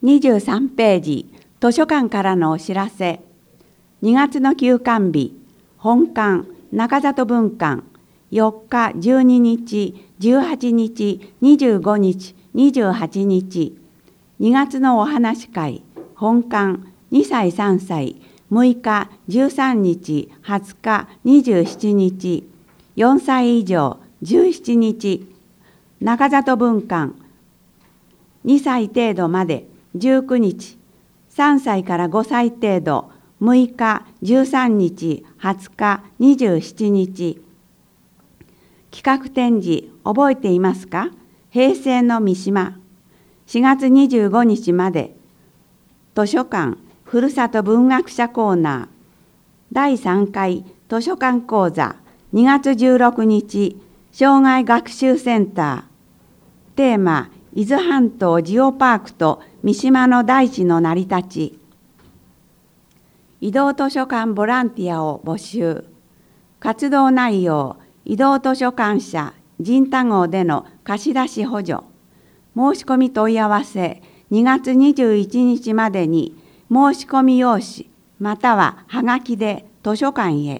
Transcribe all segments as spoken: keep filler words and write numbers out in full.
にじゅうさんページ、図書館からのお知らせ。にがつの休館日、本館、中里文館、よっか、じゅうににち、じゅうはちにち、にじゅうごにち、にじゅうはちにち。にがつのお話会、本館、にさいさんさい、むいか、じゅうさんにち、はつか、にじゅうしちにち。よんさい以上、じゅうしちにち。中里文館、にさい程度まで、じゅうくにち。さんさいからごさい程度、むいか、じゅうさんにち、はつか、にじゅうしちにち。企画展示、覚えていますか？平成の三島。しがつにじゅうごにちまで。図書館、ふるさと文学者コーナー。だいさんかい図書館講座、にがつじゅうろくにち、障害学習センター。テーマ、伊豆半島ジオパークと三島の大地の成り立ち。移動図書館ボランティアを募集。活動内容、移動図書館社仁田号での貸し出し補助。申し込み問い合わせ、にがつにじゅういちにちまでに申し込み用紙またははがきで図書館へ。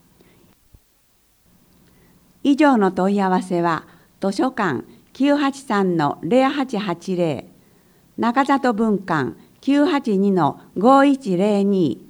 以上の問い合わせは図書館 きゅうはちさんのゼロはちはちゼロ、中里文館 きゅうはちにのごいちゼロに